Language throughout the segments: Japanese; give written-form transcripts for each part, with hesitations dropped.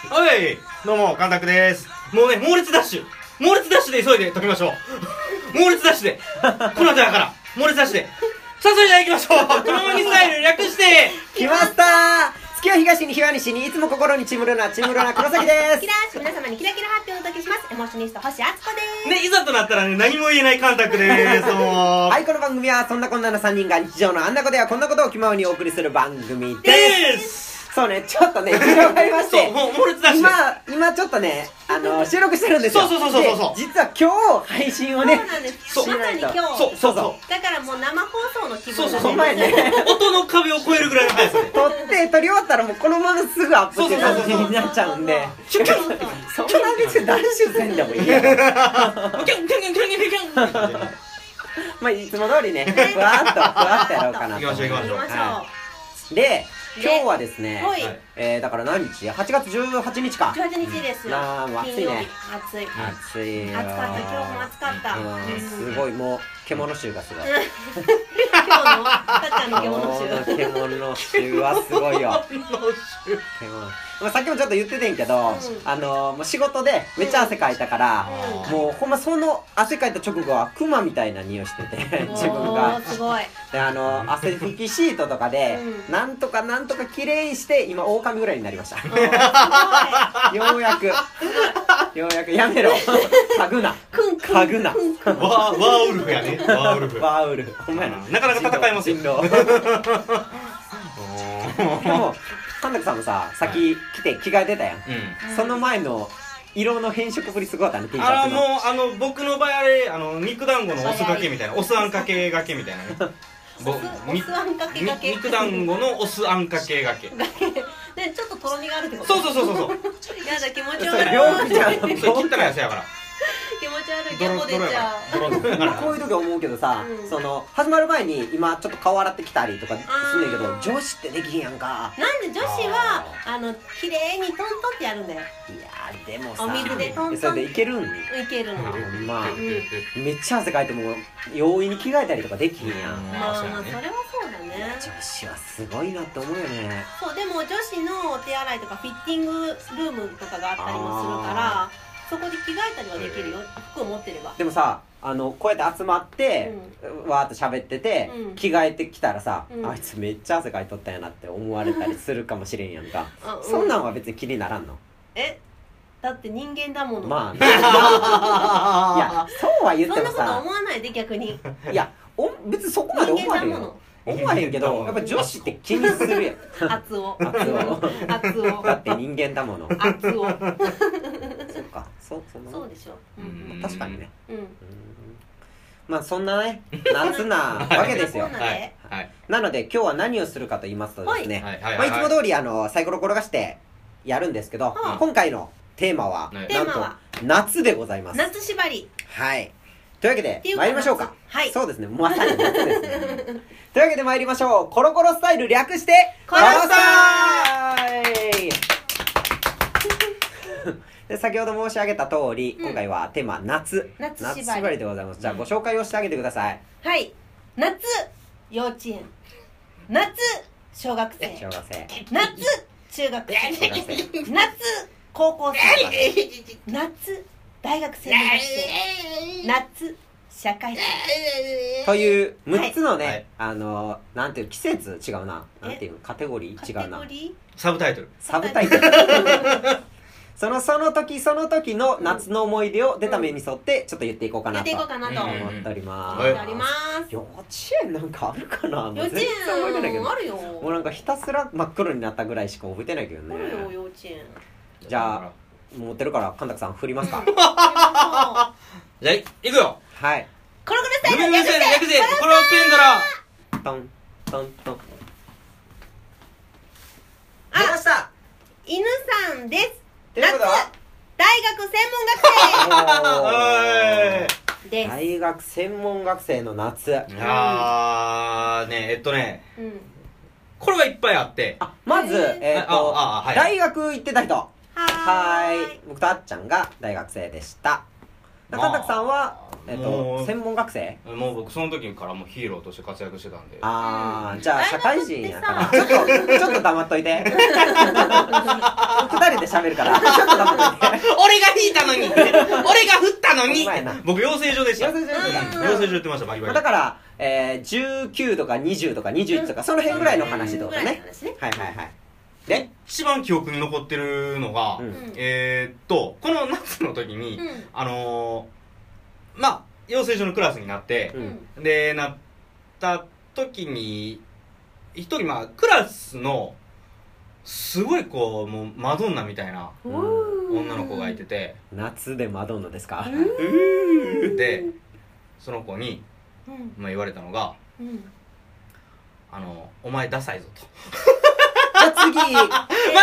はい、どうも、監督です。もうね、猛烈ダッシュで急いで解きましょう。猛烈ダッシュで、この後やから、猛烈ダッシュで。さあ、それじゃあ行きましょう。気ままにスタイル略して、 来ましたー。月は東に日は西に、いつも心にちむるな黒崎です。 キラーシ皆様にキラキラハッピーをお届けします。エモーショニスト星敦子です。 ね、いざとなったらね、何も言えない監督です。 はい、この番組はそんなこんなの3人が日常のあんなことやこんなことを気ままにお送りする番組です。そうね、ちょっとね、広がりまして、 もう猛烈ダッシュ今ちょっとね、収録してるんですよ。 そう実は今日配信をね、 そうなんです。まさに今日。 そうだからもう生放送の気分そう前ね、 音の壁を越えるぐらいの速さで撮り終わったらもうこのまますぐアップって感じになっちゃうんで、そんな別にダッシュせんでもいいやまあいつも通りね、ふわっとやろうかなと。 行きましょう。で、今日はですね、だから何日 ?8 月18日か。 18日ですよ。 もう暑いね。 暑い。 暑かった、 今日も暑かった。 すごい、もう獣臭がすごい。 今日のたっちゃんの獣臭はすごいよ。さっきもちょっと言っててんけど、もう仕事でめっちゃ汗かいたから、もうほんまその汗かいた直後はクマみたいな匂いしてて、自分が。 すごい。 で、汗拭きシートとかで、なんとか綺麗にして、今狼ぐらいになりました。ようやくやめろ。嗅ぐな。 ワーウルフやね。ワーウルフ。 ほんまやな。 なかなか戦いますよ。 でも、神崎さんもさ、先来て着替えてたやん。その前の色の変色ぶりすごかったね、T シャツの。 もう、僕の場合あれ、肉団子のお酢かけみたいな、お酢あんかけがけみたいなね。 お酢あんかけがけ。 肉団子のお酢あんかけがけ。 ね、ちょっととろみがあるってこと。 そうやだ、気持ち悪い。 両じゃん。 それ切ったらやつやから。 気持ち悪い。ギャボ出ちゃう。 こういう時は思うけどさ、始まる前に今ちょっと顔洗ってきたりとかすんねんけど、女子ってできひんやんか。 なんで女子は綺麗にトントンってやるんだよ。 いやでもさ、 お水でトントン。 それでいけるん？ いけるの。 まあめっちゃ汗かいても容易に着替えたりとかできひんやん。 まあそれはそうだね。 女子はすごいなって思うよね。 そう、でも女子のお手洗いとかフィッティングルームとかがあったりもするから、そこで着替えたりはできるよ、服を持ってれば。 でもさ、こうやって集まって、わーっと喋ってて、着替えてきたらさ、あいつめっちゃ汗かいとったんやなって思われたりするかもしれんやんか。そんなんは別に気にならんの？ だって人間だもの。 まあね。いや、そうは言ってもさ。 そんなこと思わないで、逆に。 いや、別にそこまで思わへんよ。思わへんけど、やっぱ女子って気にするやん。 圧を。 だって人間だもの。 圧を。 そっか、そうでしょ。 確かにね。まあそんなね、夏なわけですよ。なので今日は何をするかと言いますとですね、いつも通りサイコロ転がしてやるんですけど、今回のテーマはなんと夏でございます。 夏縛り。 はい。というわけで参りましょうか。そうですね、まさに夏ですね。というわけで参りましょう。コロコロスタイル略してコロスタイで、先ほど申し上げた通り、今回はテーマ夏縛りでございます。じゃあご紹介をしてあげてください。 はい。夏幼稚園、夏小学生、夏中学生、夏高校生、夏大学生、夏社会人という6つのね、なんていう季節違うな、なんていうカテゴリー違うな、 サブタイトルその時の夏の思い出を出た目に沿ってちょっと言っていこうかなと思っております。幼稚園なんかあるかな。 幼稚園覚えてないけど、 あるよ。 もうなんかひたすら真っ黒になったぐらいしか覚えてないけどね。 あるよ、幼稚園。 じゃあ持ってるから神崎さん振りますか。 じゃあいくよ。 はい。 コロコロスタイル略してコロペンドラトントントン。 出ました。 犬さんです。 夏大学専門学生です。 大学専門学生の夏。 これはいっぱいあって、 まず大学行ってた人。はい。僕とあっちゃんが大学生でした。 神崎さんは専門学生？ もう僕その時からもうヒーローとして活躍してたんで。 じゃあ社会人やからちょっと黙っといて。二人で喋るからちょっと黙っといて。 俺が引いたのに俺が振ったのに。僕養成所でした。養成所言ってました。バリバリ。 だから19とか20とか21とかその辺ぐらいの話ってことね。はいはいはい。で一番記憶に残ってるのが、この夏の時に、まあ養成所のクラスになって、でなった時に一人クラスのすごいもうマドンナみたいな女の子がいてて。 夏でマドンナですか？ でその子に、言われたのが、お前ダサいぞと。 じゃあ次待って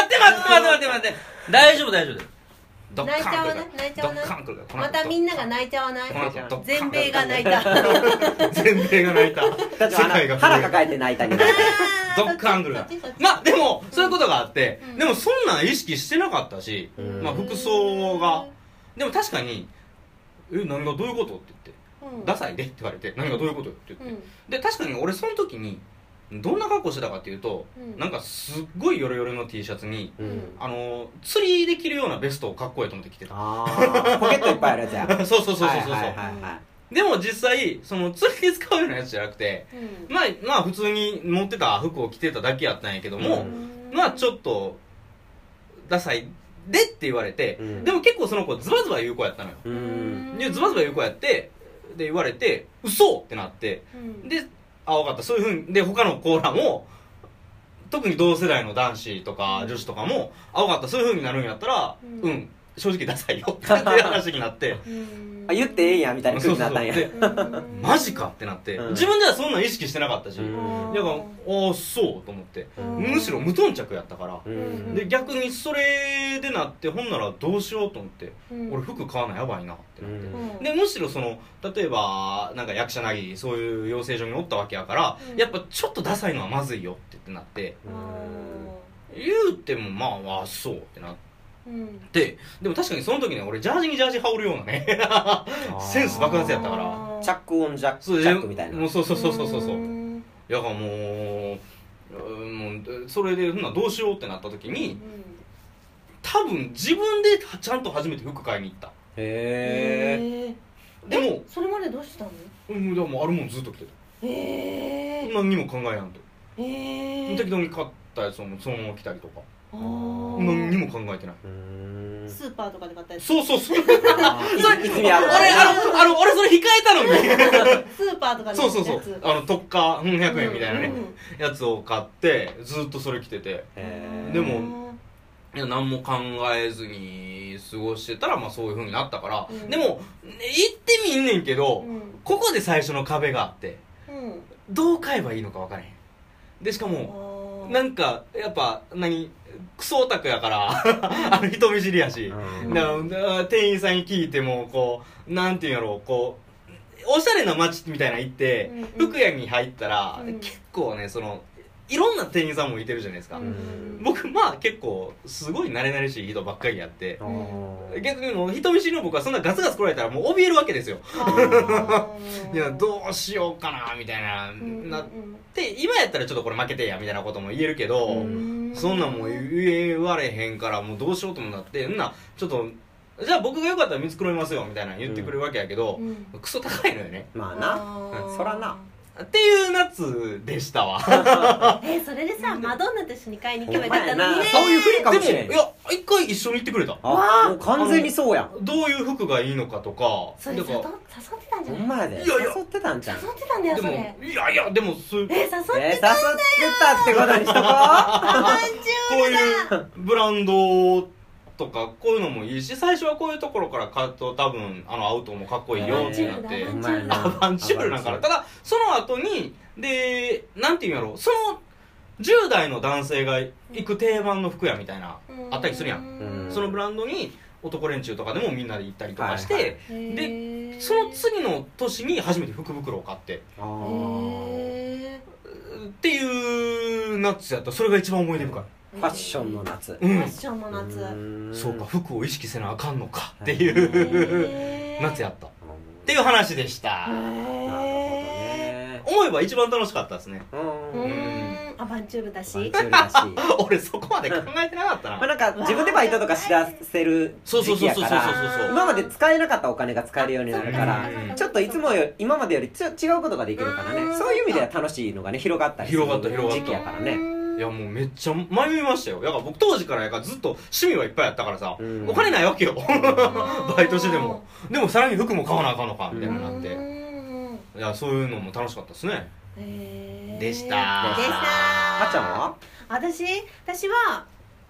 大丈夫泣いちゃわないまたみんなが泣いちゃわない？全米が泣いた。 全米が泣いた。 世界が腹抱えて泣いたり。 ドッカングルが。でもそういうことがあって、でもそんなん意識してなかったし、服装がでも確かに何がどういうことって言って、ダサいでって言われて、何がどういうことって言って、で確かに俺その時にどんな格好してたかっていうと、なんかすっごいヨレヨレの T シャツに、釣りで着るようなベストをかっこいいと思って着てた。 ポケットいっぱいあるやつや。 そうでも実際その釣りで使うようなやつじゃなくて、まあ普通に持ってた服を着てただけやったんやけども、ちょっとダサいでって言われて、でも結構その子ズバズバ言う子やったのよ。でズバズバ言う子やってで言われて嘘ってなって、で分かった、そういうふうにで他のコーラも特に同世代の男子とか女子とかも分かった、そういうふうになるんやったら正直ダサいよって話になって言ってええやんみたいな空気になったんや。 マジかってなって、自分ではそんなん意識してなかったし、だからそうと思って、むしろ無頓着やったから、で逆にそれでなって、ほんならどうしようと思って、俺服買わなやばいなってなって、でむしろその例えばなんか役者なぎそういう養成所におったわけやから、やっぱちょっとダサいのはまずいよってなって、言うてもそうってなって。でも確かにその時ね、俺ジャージにジャージ羽織るようなねセンス爆発やったから、 チャックオンジャックみたいな。 そうやからもうそれでどうしようってなった時に、多分自分でちゃんと初めて服買いに行った。 へえ。でもそれまでどうしたの？ でもあるもんずっと着てた。何にも考えやんと。適当に買ったやつをそのまま着たりとか。何にも考えてない。 スーパーとかで買ったやつ。 そう俺それ控えたのにスーパーとかで買ったやつ。 特価100円みたいなねやつを買ってずっとそれ着てて、でも何も考えずに過ごしてたらそういう風になったから、でも行ってみんねんけど、ここで最初の壁があって、どう買えばいいのか分からへん。でしかもなんかやっぱクソオタクやから人見知りやし、店員さんに聞いてもなんていうんやろう、おしゃれな街みたいな行って、服屋に入ったら、結構ねいろんな店員さんもいてるじゃないですか。僕結構すごい慣れ慣れしい人ばっかりやって、逆にもう人見知りの僕はそんなガツガツ来られたらもう怯えるわけですよ。いやどうしようかなみたいななって、今やったらちょっとこれ負けてやみたいなことも言えるけど、そんなんもう言われへんから、もうどうしようともなって、ちょっとじゃあ僕がよかったら見繕いますよみたいな言ってくれるわけやけど、クソ高いのよね。 まあな、そらなっていう夏でしたわ。 それでさ、マドンナと一緒に買いに行けばよかったのにね。 そういうふりかもしれん。 でもいや一回一緒に行ってくれた。 もう完全にそうやん。 どういう服がいいのかとか。 それ誘ってたんじゃない？ お前で誘ってたんじゃん。 誘ってたんだよそれ。 でも誘ってたんだよ。 ってことにしとこう。 こういうブランドとかこういうのもいいし、最初はこういうところから買うと多分アウトもかっこいいよってなって、アバンチュールなんかな。ただその後にでなんていうんやろう、その10代の男性が行く定番の服屋みたいなあったりするやん。そのブランドに男連中とかでもみんなで行ったりとかして、でその次の年に初めて福袋を買ってっていう夏やった。それが一番思い出深い。 ファッションの夏。 ファッションの夏。 そうか、服を意識せなあかんのかっていう夏やった。 っていう話でした。思えば一番楽しかったですね。 アバンチュールだし俺そこまで考えてなかったな。 なんか自分でバイトとかしだせる時期やから今まで使えなかったお金が使えるようになるからちょっと今までより違うことができるからね。そういう意味では楽しいのがね広がったりする時期やからね。 いやもうめっちゃ迷いましたよ。だから僕当時からやからずっと趣味はいっぱいあったからさ、お金ないわけよバイトしてでもさらに服も買わなあかんのかみたいななって、いやそういうのも楽しかったですね。でした。はっちゃんは？ 私は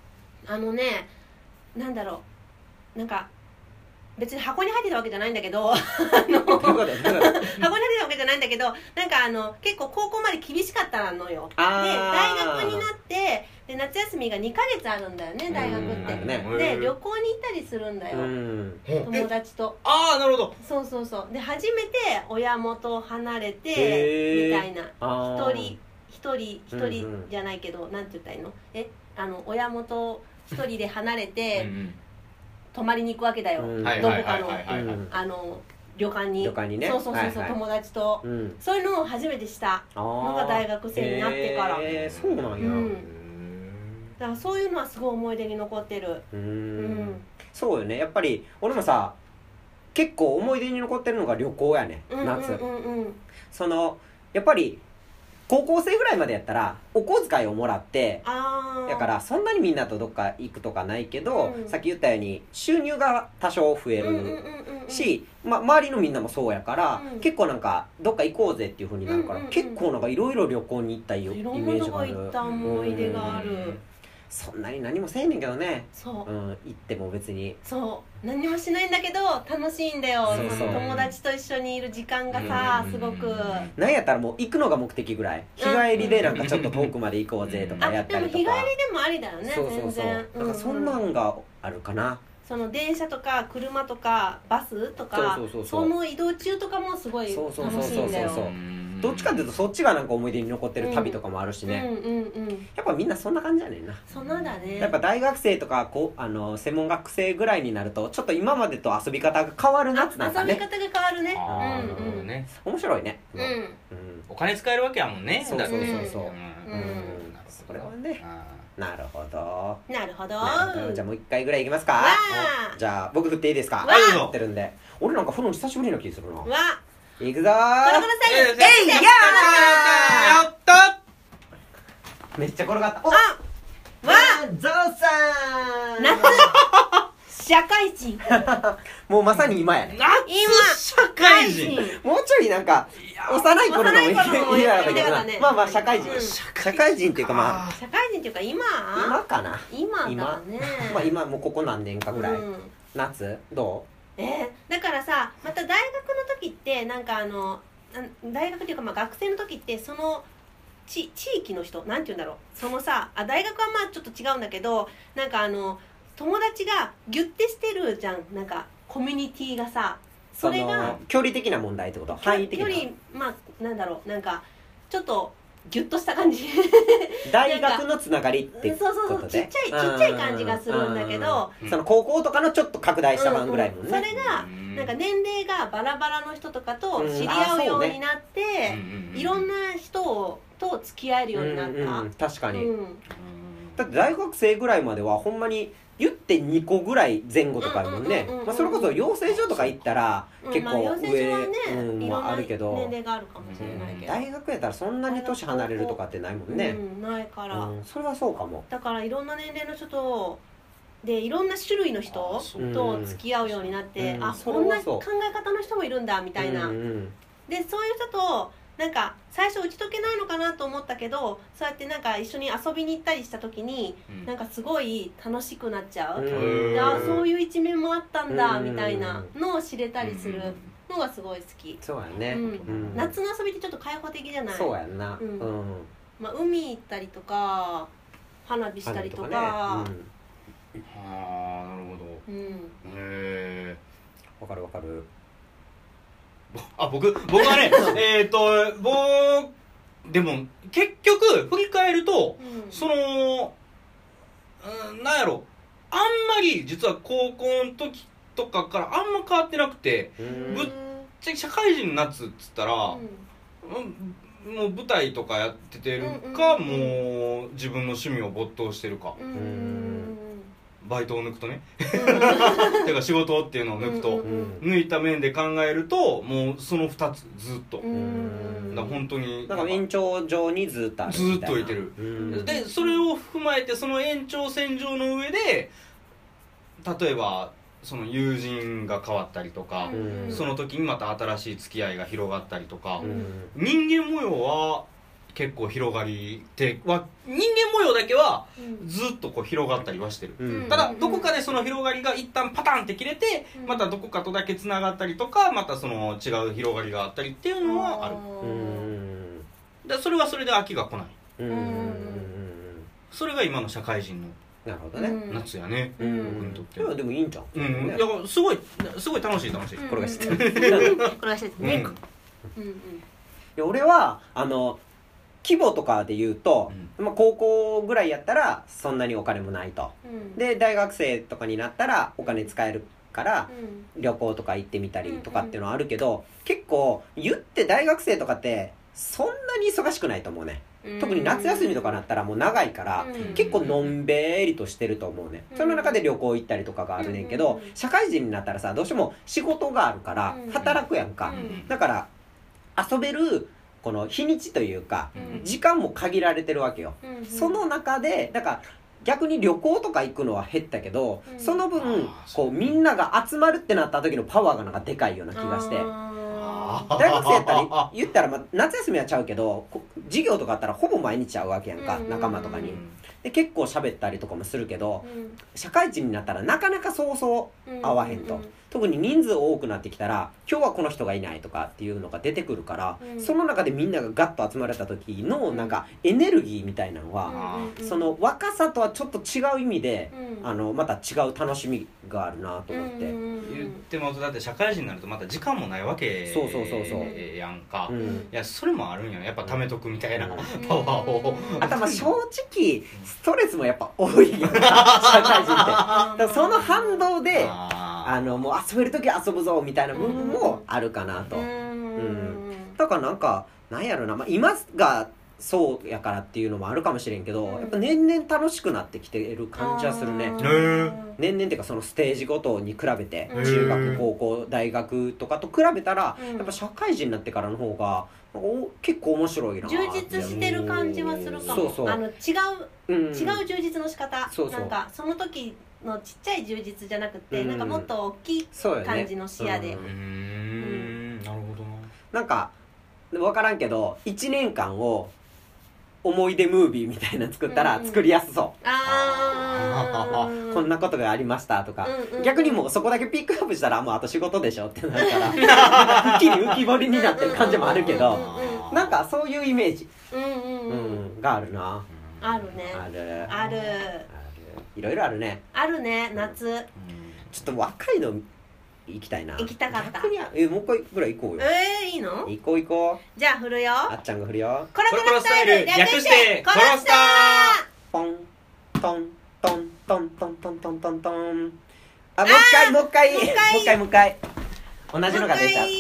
なんだろう、なんか別に箱に入ってたわけじゃないんだけど箱に入ってたわけじゃないんだけど、なんか結構高校まで厳しかったのよ。で大学になってで夏休みが2ヶ月あるんだよね、大学って。で旅行に行ったりするんだよ、友達と。 ああなるほど。 そうで初めて親元を離れてみたいな、一人じゃないけどなんて言ったらいいの、親元一人で離れて泊まりに行くわけだよ、どこかの旅館にね。そう友達と、そういうのを初めてしたのが大学生になってから。 そうなんや。 だからそういうのはすごい思い出に残ってる。 そうよね。やっぱり俺もさ結構思い出に残ってるのが旅行やね、夏。やっぱり高校生ぐらいまでやったらお小遣いをもらってだからそんなにみんなとどっか行くとかないけど、さっき言ったように収入が多少増えるし、周りのみんなもそうやから、結構なんかどっか行こうぜっていう風になるから、結構なんかいろいろ旅行に行ったイメージがある。 いろんなとこ行った思い出がある。 そんなに何もせえねんけどね。 行っても別に何もしないんだけど楽しいんだよ。友達と一緒にいる時間がさすごく。 なんやったらもう行くのが目的ぐらい、日帰りでなんかちょっと遠くまで行こうぜとかやったりとか。 でも日帰りでもありだよね。全然だからそんなんがあるかな。 その電車とか車とかバスとかその移動中とかもすごい楽しいんだよ。 どっちかっていうとそっちがなんか思い出に残ってる旅とかもあるしね。やっぱみんなそんな感じやねんな。 そんなんだね。 やっぱ大学生とか専門学生ぐらいになるとちょっと今までと遊び方が変わるなってなんかね。 遊び方が変わるね。 面白いね。 お金使えるわけやもんね。 そうそれはね。なるほど。じゃあもう一回ぐらいいきますか。じゃあ僕振っていいですか。振ってるんで。俺なんか振るの久しぶりな気するな。いくぞー。 やっためっちゃ転がった。ゾウさん夏社会人もうまさに今やね。 夏社会人もうちょいなんか幼い頃のもいいなかったまあ社会人っていうか社会人っていうか今かな。 今だね。 今もうここ何年かぐらい。夏どう？ だからさ、また大学の時ってなんか大学っていうか学生の時ってその地域の人なんていうんだろう、そのさ大学はちょっと違うんだけどなんか友達がギュッてしてるじゃん、なんかコミュニティがさ、それが距離的な問題ってこと？範囲的な距離なんだろう、なんかちょっとギュッとした感じ大学のつながりってことでちっちゃい感じがするんだけど、 その高校とかのちょっと拡大した版ぐらいもんね。 それがなんか年齢がバラバラの人とかと知り合うようになっていろんな人と付き合えるようになった。 確かに。だって大学生ぐらいまではほんまに言って2個ぐらい前後とかあるもんね。それこそ養成所とか行ったら結構上もあるけど、 年齢があるかもしれないけど大学やったらそんなに年離れるとかってないもんね。 ないからそれはそうかも。 だからいろんな年齢の人とでいろんな種類の人と付き合うようになって、こんな考え方の人もいるんだみたいな。でそういう人となんか最初打ち解けないのかなと思ったけど、そうやってなんか一緒に遊びに行ったりした時に、なんかすごい楽しくなっちゃう。そういう一面もあったんだみたいなのを知れたりするのがすごい好き。 そうやね。 夏の遊びってちょっと開放的じゃない？ そうやんな。 海行ったりとか花火したりとか。 なるほど。 わかるわかる。 僕はねでも結局振り返ると、そのなんやろ、あんまり実は高校の時とかからあんま変わってなくて、ぶっちゃ社会人の夏っつったら、もう舞台とかやっててるか、もう自分の趣味を没頭してるか、バイトを抜くとねていうか仕事っていうのを抜くと、抜いた面で考えるともうその2つずっと、だから本当になんか延長上にずっとあるみたいな、 ずっといてる、でそれを踏まえてその延長線上の上で例えばその友人が変わったりとか、その時にまた新しい付き合いが広がったりとか、人間模様は結構広がりっては人間模様だけはずっとこう広がったりはしてる、ただどこかでその広がりが一旦パタンって切れて、またどこかとだけつながったりとか、またその違う広がりがあったりっていうのはある。だそれはそれで飽きが来ない。それが今の社会人のなるほどね、 夏やね、僕にとっては。でもいいんじゃん。 だからすごい楽しいこれが知ってるこれが知ってるね。 俺は規模とかで言うと、高校ぐらいやったらそんなにお金もないと、で大学生とかになったらお金使えるから旅行とか行ってみたりとかっていうのはあるけど、結構言って大学生とかってそんなに忙しくないと思うね。特に夏休みとかなったらもう長いから、結構のんびりとしてると思うね。その中で旅行行ったりとかがあるねんけど、社会人になったらさ、どうしても仕事があるから働くやんか、だから遊べるこの日にちというか、時間も限られてるわけよ、その中でだから逆に旅行とか行くのは減ったけど、その分こうみんなが集まるってなった時のパワーがなんかでかいような気がして、大学生やったら言ったら、夏休みはちゃうけど授業とかあったらほぼ毎日会うわけやんか、仲間とかに。で結構喋ったりとかもするけど、社会人になったらなかなかそうそう会わへんと、特に人数多くなってきたら今日はこの人がいないとかっていうのが出てくるから、その中でみんながガッと集まれた時のなんかエネルギーみたいなのは、その若さとはちょっと違う意味で、また違う楽しみがあるなと思って、 言ってもだって社会人になるとまた時間もないわけやんか、いやそれもあるんやね、やっぱ貯めとくみたいなパワーを。 あと正直ストレスもやっぱ多いよ社会人ってだからその反動でもう遊べる時は遊ぶぞみたいな部分もあるかなと。だからなんかなんやろな、今がそうやからっていうのもあるかもしれんけど、やっぱ年々楽しくなってきてる感じはするね。年々っていうかそのステージごとに比べて、中学高校大学とかと比べたら、やっぱ社会人になってからの方が結構面白いな。 充実してる感じはするかも。違う充実の仕方、なんかその時のちっちゃい充実じゃなくて、なんかもっと大きい感じの視野で。なるほどな。 なんか分からんけど1年間を思い出ムービーみたいなの作ったら作りやすそう、こんなことがありましたとか、逆にもうそこだけピックアップしたらもうあと仕事でしょってなるからくっきり浮き彫りになってる感じもあるけど、なんかそういうイメージがあるな。 あるね。あるいろいろあるね。 あるね。夏ちょっと若いの行きたいな。 行きたかった。 逆にもう一回ぐらい行こうよ。 いいの？ 行こう。 じゃあ振るよ。 あっちゃんが振るよ。 コロコロスタイル略してコロスター。 ポントントントントントントントントン。もう一回同じのが出ちゃった。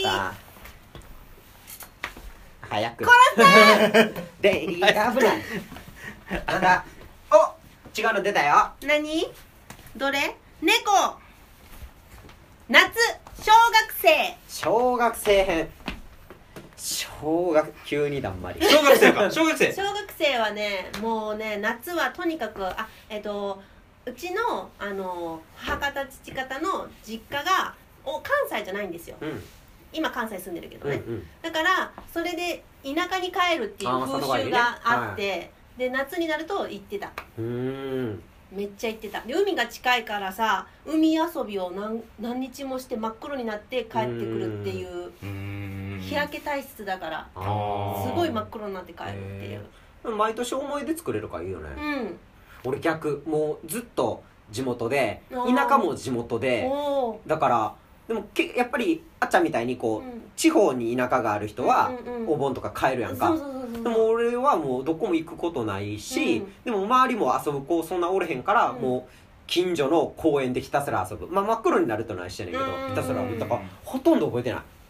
早く。 コロスター。 で危ない。なんだ。違うの出たよ。 何？どれ？猫。夏小学生編。急にだんまり。 小学生か。小学生はね、もうね、夏はとにかくうちの母方父方の実家が関西じゃないんですよ、今関西住んでるけどね、だからそれで田舎に帰るっていう風習があって、で夏になると行ってた。めっちゃ行ってた。で海が近いからさ、海遊びを何日もして真っ黒になって帰ってくるっていう、日焼け体質だからすごい真っ黒になって帰るっていう。 毎年思い出作れるからいいよね。俺逆、もうずっと地元で、田舎も地元で、だからでもやっぱりあっちゃんみたいにこう、地方に田舎がある人はお盆とか帰るやんか。でも俺はもうどこも行くことないし、でも周りも遊ぶ子そんなおれへんから、もう近所の公園でひたすら遊ぶ。真っ黒になるとないしてんねんけど、ひたすらだからほとんど覚えてない。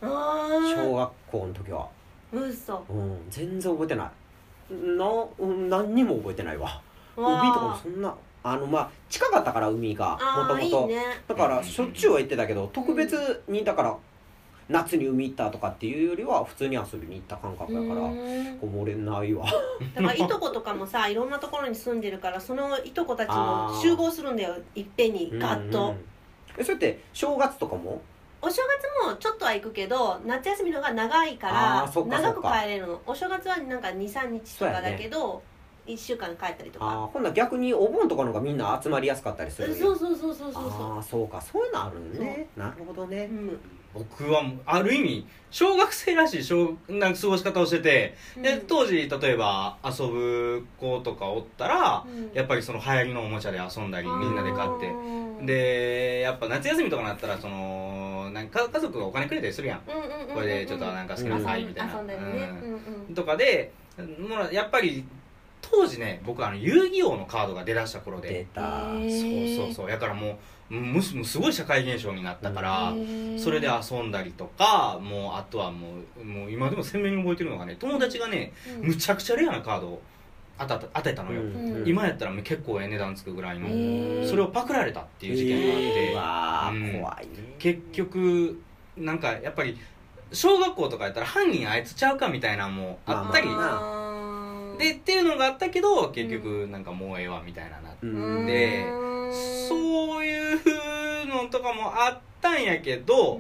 小学校の時は。 嘘。 全然覚えてない。何にも覚えてないわ。海とかもそんなまあ近かったから海がもともとだからしょっちゅうは行ってたけど、特別にだから夏に海行ったとかっていうよりは普通に遊びに行った感覚だから漏れないわ。 だからいとことかもさ、いろんなところに住んでるから、そのいとこたちも集合するんだよ、いっぺんにガッと。 それって正月とかも？ お正月もちょっとは行くけど、夏休みのが長いから長く帰れるの。お正月はなんか 2,3 日とかだけど、1週間帰ったりとか。 ほんなら逆にお盆とかのがみんな集まりやすかったりする。 そうそうか、そういうのあるね。なるほどね。 僕はある意味小学生らしいなんか過ごし方をしてて、で当時例えば遊ぶ子とかおったら、やっぱりその流行りのおもちゃで遊んだりみんなで買って、でやっぱ夏休みとかになったらなんか家族がお金くれたりするやん、これでちょっとなんか好きなさいみたいなとかで、やっぱり当時ね、僕遊戯王のカードが出だした頃で、 出た。 そうやからもうすごい社会現象になったから、それで遊んだりとか、もうあとはもう今でも鮮明に覚えてるのがね、友達がね、むちゃくちゃレアなカードを当てたのよ、今やったら結構値段つくぐらいの、それをパクられたっていう事件があって、 怖いね。 結局なんかやっぱり小学校とかやったら犯人あいつちゃうかみたいなのもあったり、でっていうのがあったけど、結局なんかもうええわみたいななって、そういうのとかもあったんやけど、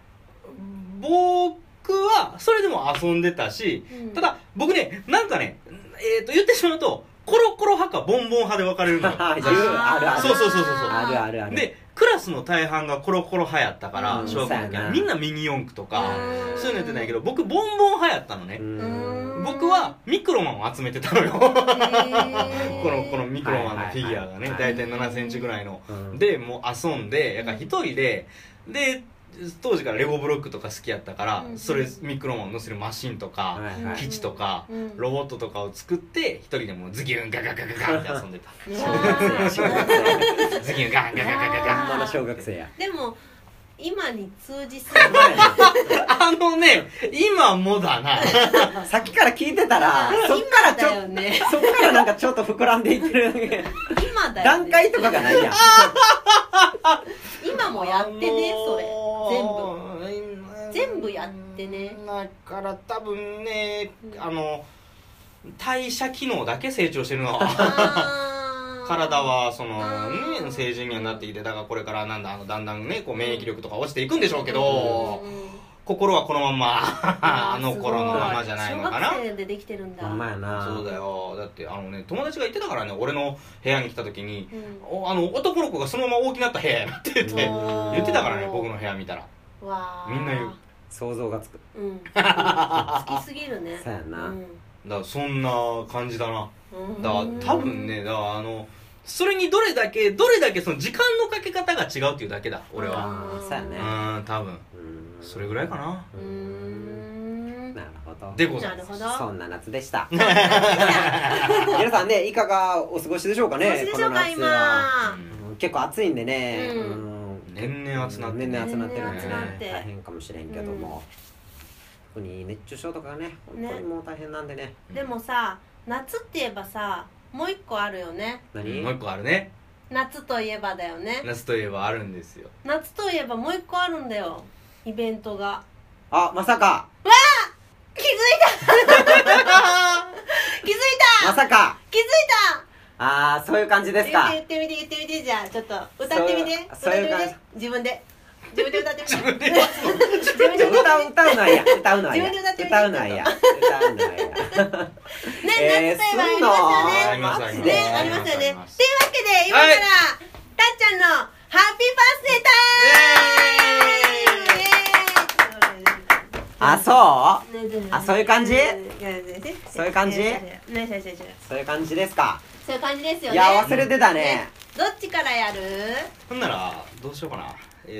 僕はそれでも遊んでたし、ただ僕ね、なんかね、言ってしまうとコロコロ派かボンボン派で分かれるのよ。 ある。ある。 でクラスの大半がコロコロ派やったから、小学校の時はみんなミニ四駆とかそういうのやってないけど、僕ボンボン派やったのね。僕はミクロマンを集めてたのよ。このミクロマンのフィギュアがね、大体7センチぐらいのでもう遊んで、やから一人で当時からレゴブロックとか好きやったから、それミクロマンを乗せるマシンとか基地とかロボットとかを作って、一人でもうズギュンガガガガガって遊んでた。ズギュンガガガガガガ。 まだ小学生や。 でも今に通じすぎね、今もだな。 さっきから聞いてたら、そっからなんかちょっと膨らんでいってる。 今だよね。 段階とかがないやん。 今もやってね、それ全部やってね。 だから多分ね、代謝機能だけ成長してるの。体は成人にはなってきて、だからこれからだんだんね、こう免疫力とか落ちていくんでしょうけど、心はこのまま頃のままじゃないのかな。 小学生でできてるんだ。 ほんまやな。 そうだよ。だって友達が言ってたからね、俺の部屋に来た時に、男の子がそのまま大きなった部屋やなって言ってたからね、僕の部屋見たら。みんな言う。 想像がつく。 好きすぎるね。 そうやな。 だからそんな感じだな。だから多分ね、だからそれにどれだけその時間のかけ方が違うっていうだけだ、俺は。 そうやね。 多分それぐらいかな。 なるほど。 でございます。 そんな夏でした。皆さんね、いかがお過ごしでしょうかね。 この夏は結構暑いんでね、 年々暑なってるんでね、大変かもしれんけども、特に熱中症とかね、本当にもう大変なんでね。 でもさ、夏って言えばさ、もう一個あるよね。 何？もう一個あるね。 夏といえばだよね。 夏といえばあるんですよ。 夏といえばもう一個あるんだよ、イベントが。 あ、まさか。 わあ、気づいた。 まさか。 気づいた。 ああ、そういう感じですか。 言ってみて、じゃあちょっと歌ってみて。自分で歌ってみて。 歌うのはや。 歌うのはや。ね、夏といえばありますよね。ね、ありますよね。というわけで今からたっちゃんのハッピーバースデータイム。 あ、そう？あ、そういう感じ？そういう感じ？そういう感じですか。 そういう感じですよね。 いや、忘れてたね。 どっちからやる？ ほんならどうしようかな。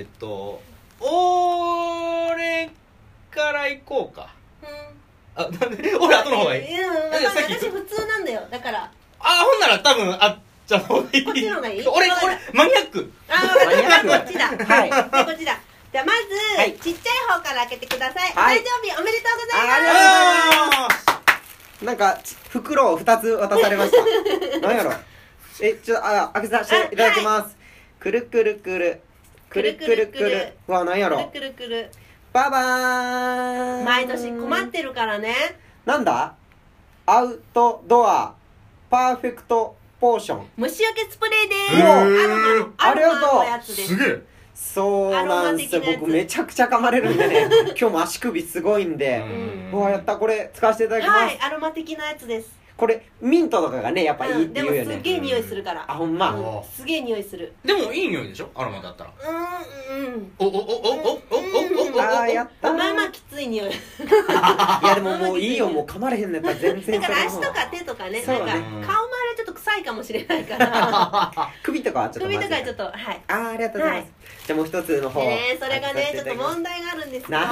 俺から行こうか。あ、なんで俺後の方がいい？ 私普通なんだよ。だから。 ほんなら多分あっちゃんの方がいい。 こっちの方がいい？ 俺マニアック。 こっちだ。はい。こっちだ。じゃあまずはいちっちゃい方から開けてください。 はいお誕生日おめでとうございありがとうございますなんか袋を2つ渡されましたなんやろちょっと開けさせていただきます、くるくるくるくるくるくるうわ、なんやろ、 くるくるくる。 ババーン。 毎年困ってるからね。 なんだ、アウトドアパーフェクトポーション虫除けスプレーでーす。アロマのやつです。 すげえ。 そうなんですよ、僕めちゃくちゃ噛まれるんでね今日も足首すごいんで、うわ、やった、これ使わせていただきます。 はい、アロマ的なやつです。 これミントとかがねやっぱいいって言うよね、 でもすげえ匂いするから。 あ、ほんま、 すげえ匂いする。 でもいい匂いでしょ、アロマだったら。 おあー、やったー。 まあまあきつい匂い。 いやでももういいよ、もう噛まれへんねったら全然。 だから足とか手とかね、 そうね、 なんか顔周りちょっと臭いかもしれないから首とかはちょっと首とかはちょっと、はい。 ありがとうございます。じゃあもう一つの方、 それがねちょっと問題があるんですけど。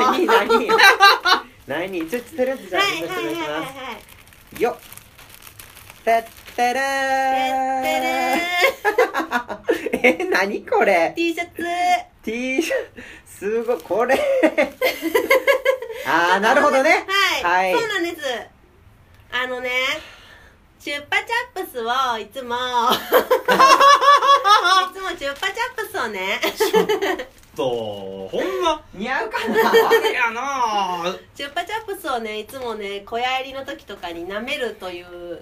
何ちょっととりあえずじゃあはい見させていただきます、 はいよってってれー何これ T シャツ T シャツすごいこれあー、なるほどね。 はい、そうなんです。チュッパチャップスをいつもチュッパチャップスをねほんま似合うかなあれやなチュッパチャップスをねいつもね小屋入りの時とかに舐めるという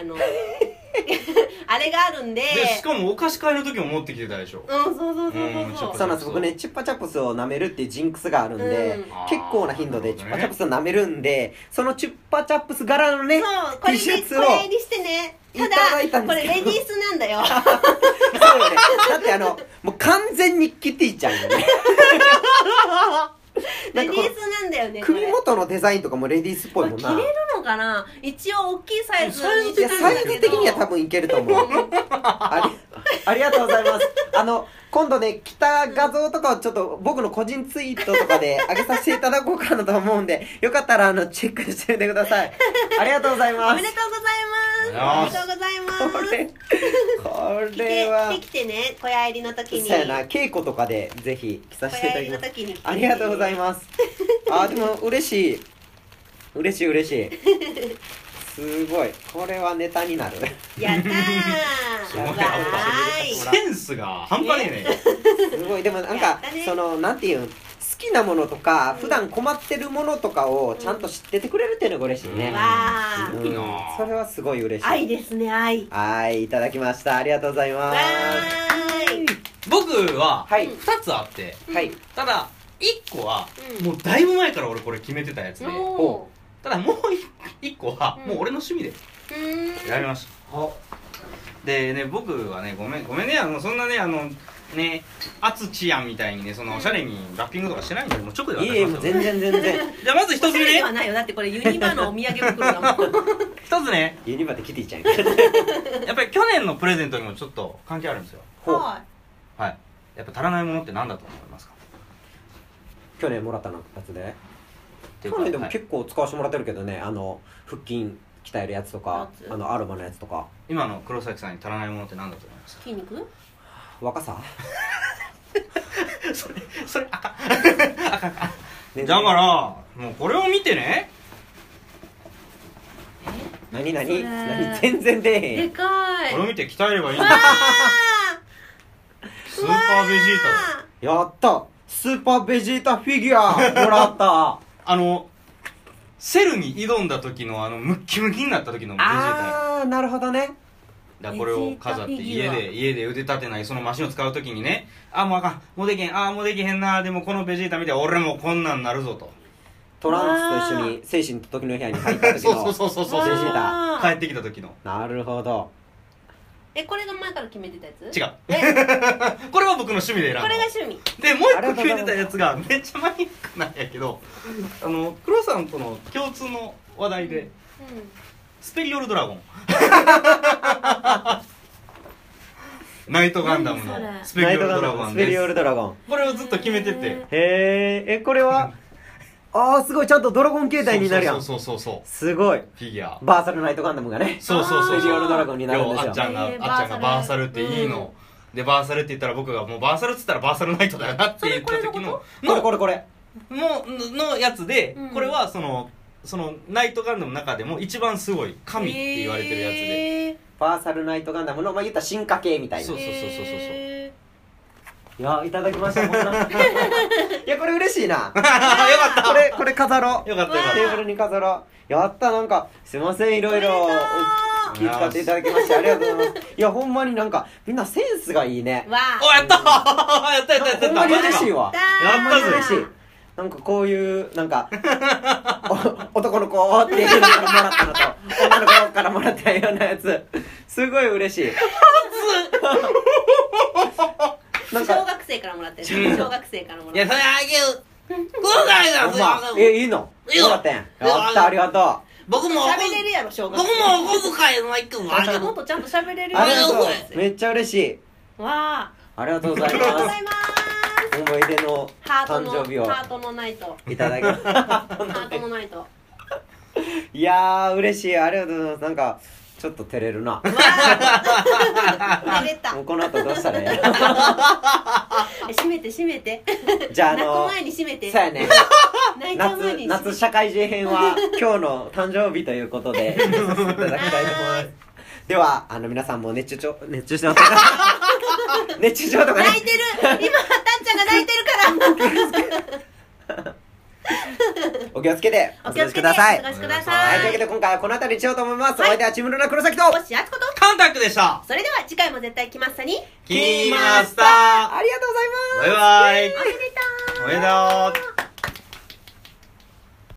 あれがあるんで、 しかもお菓子買いの時も持ってきてたでしょ。 そうそうなんです。僕ねチュッパチャップスを舐めるっていうジンクスがあるんで、結構な頻度でチュッパチャップスを舐めるんで、そのチュッパチャップス柄のね T シャツをこれにしてね、ただこれレディースなんだよそうよね。だってもう完全にキティちゃんよねレディースなんだよね。 首元のデザインとかもレディースっぽいもんな。 着れるのかな。一応大きいサイズにいやサイズ的には多分いけると思うありがとうございます。今度ね着た画像とかをちょっと僕の個人ツイートとかで上げさせていただこうかなと思うんで、よかったらチェックしてみてください。ありがとうございます。 おめでとうございます。おめでとうございます。 これはできてね、小屋入りの時に。 そうやな、稽古とかでぜひ着させていただきます。 小屋入りの時に。 ありがとうございますでも嬉しいすごい、これはネタになる。 やったーすごい、センスが半端ねえね。 すごい。でもなんかなんていうん、好きなものとか普段困ってるものとかをちゃんと知っててくれるっていうのが嬉しいね。それはすごい嬉しい。 愛ですね、愛。 いただきました。ありがとうございます。 僕は2つあって、ただ1個はもうだいぶ前から俺これ決めてたやつで、ただもう1個はもう俺の趣味でやりました。でね、僕はね、ごめんね、そんなねあつちやんみたいにね、おしゃれにラッピングとかしてないんで、もう直で渡しますよ。 いえ、もう全然じゃあまず一つ目ね。 ではないよ、だってこれユニバのお土産袋だもん一つね、 ユニバってキティちゃんやっぱり去年のプレゼントにもちょっと関係あるんですよ。 はい、 やっぱ足らないものって何だと思いますか？ 去年もらったやつで。去年でも結構使わせてもらってるけどね、腹筋鍛えるやつとか、アロマのやつとか。 今の黒崎さんに足らないものって何だと思いますか？ 筋肉？ 若さそれあかんだからもうこれを見てね。 何全然出へん。 でかい。 これを見て鍛えればいいんだ。スーパーベジータだ。やった、スーパーベジータフィギュアもらったセルに挑んだ時のムッキムキになった時のベジータ。 なるほどね。 だからこれを飾って家で腕立てないそのマシンを使う時にね、もうあかん、もうできへんな、でもこのベジータ見て俺もこんなんなるぞと。 トランクスと一緒に精神と時の部屋に入った時のそうベジータ帰ってきた時の。 なるほど。 これが前から決めてたやつ？ 違うこれは僕の趣味で選んだ。 これが趣味で、もう一個決めてたやつがめっちゃマニアックなんやけど、黒さんとの共通の話題で、スペリオルドラゴンナイトガンダムのスペリオルドラゴンです。 スペリオルドラゴン、 これをずっと決めてて。 これはすごい、ちゃんとドラゴン形態になるやん。 そうすごい。 フィギュアバーサルナイトガンダムがね、 スペリオルドラゴンになるんですよ。 あっちゃんがバーサルっていいので、バーサルって言ったら僕がもうバーサルって言ったらバーサルナイトだよなって言った時のこれのやつで、 うんこれはそのナイトガンダムの中でも一番すごい神って言われてるやつで、 バーサルナイトガンダムのまあ言ったら進化系みたいな。 そういやいただきました。こんないやこれ嬉しいな。 よかったこれ飾ろう。 よかったよかっテーブルに飾ろう。やった。なんかすいません、いろいろ気遣っていただきましてありがとうございます。いやほんまになんかみんなセンスがいいね。 わた。おやったやったほんまに嬉しいわ。 やったぜ。 嬉しい。なんかこういうなんか男の子っていうのからもらったのと女の子からもらったようなやつすごい嬉しい。 小学生からもらってる。小学生からもらってる。 いやそれあげる。こうだよ。 いいのよかったやん。やった、ありがとう。 僕も喋れるやろ、小学僕生。 もお小遣いの一個もあげる。 もっとちゃんと喋れるよ。 ありがとう。めっちゃ嬉しい。 わありがとうございありがとうごます。 ざいます。 思い出の誕生日をハートのナイト。 いただきます。 ハートのナイト。 いやー嬉しい。ありがとうございます。なんかちょっと照れるな。 照れた。 もうこの後どうしたらいい？ 閉めて閉めて。 じゃあ泣く前に閉めて。 そうやね。 泣いちゃう前に。 夏社会人編は今日の誕生日ということでさせていただきたいと思います。では皆さんも熱中してますか？熱中症とかね。 泣いてる。今たっちゃんが泣いてるから。 お気をつけてお過ごしください。はい、というわけで今回はこの辺りにしようと思います。お相手はチムルナ黒崎と星あつことカンタクトでした。 それでは次回も絶対来ますさに来ました。 ありがとうございます。 バイバイ。 おめでとう。 おめでとう。